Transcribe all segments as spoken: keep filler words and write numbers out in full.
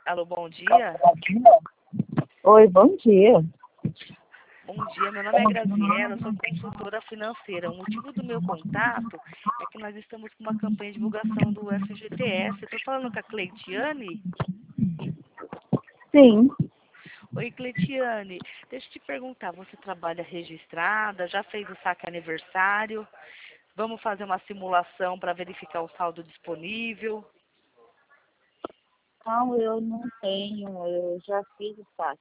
Alô, bom dia. Oi, bom dia. Bom dia, meu nome é Graziela, eu sou consultora financeira. O motivo do meu contato é que nós estamos com uma campanha de divulgação do F G T S. Eu estou falando com a Cleitiane. Sim, Oi, Cleitiane, deixa eu te perguntar, você trabalha registrada, já fez o saque aniversário? Vamos fazer uma simulação para verificar o saldo disponível? não, eu não tenho, eu já fiz o saque.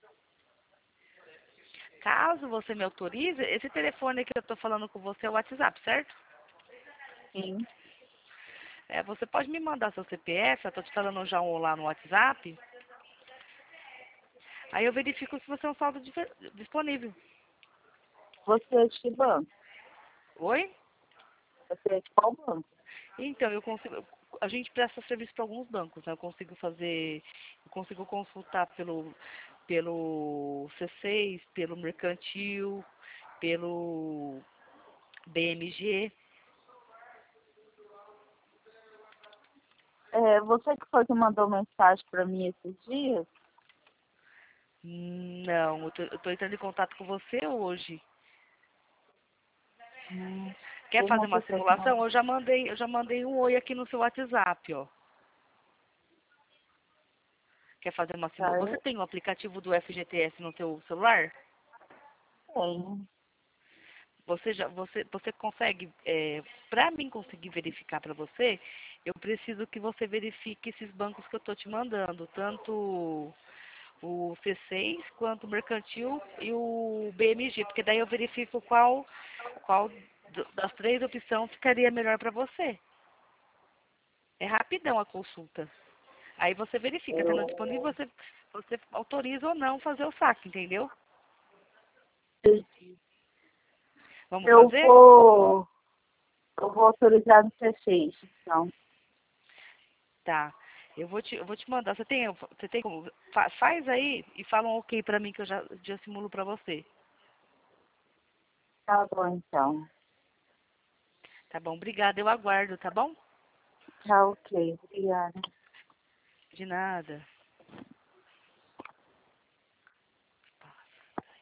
Caso você me autorize, esse telefone que eu estou falando com você é o WhatsApp, certo? Sim, É, você pode me mandar seu C P F, eu estou te falando já um lá no WhatsApp. Aí eu verifico se você tem um saldo dife- disponível. você é de que banco? Oi? Você é de qual banco? Então, eu consigo. A gente presta serviço para alguns bancos, né? Eu consigo fazer. Eu consigo consultar pelo, pelo C seis, pelo Mercantil, pelo B M G. É, você que foi que mandou mensagem para mim esses dias? Não, eu tô entrando em contato com você hoje. Hum, Quer foi fazer uma uma pessoa que simulação? mandou. Eu já mandei, eu já mandei um oi aqui no seu WhatsApp, ó. Quer fazer uma Tá, simulação? Você eu tem o aplicativo do F G T S no seu celular? tenho. Você já, você, você consegue, é, para mim conseguir verificar para você, eu preciso que você verifique esses bancos que eu estou te mandando, tanto o C seis quanto o Mercantil e o B M G, porque daí eu verifico qual, qual do- das três opções ficaria melhor para você. É rapidão a consulta. Aí você verifica, tendo disponível, Eu, você, você autoriza ou não fazer o saque, entendeu? Vamos eu fazer? vou, eu vou autorizar no C seis, então. Tá. Eu vou te, eu vou te mandar. Você tem, você tem como? Fa- faz aí e fala um ok pra mim que eu já, já simulo pra você. Tá bom, então. Tá bom? Obrigada, eu aguardo, tá bom? Tá ok, obrigada. De nada.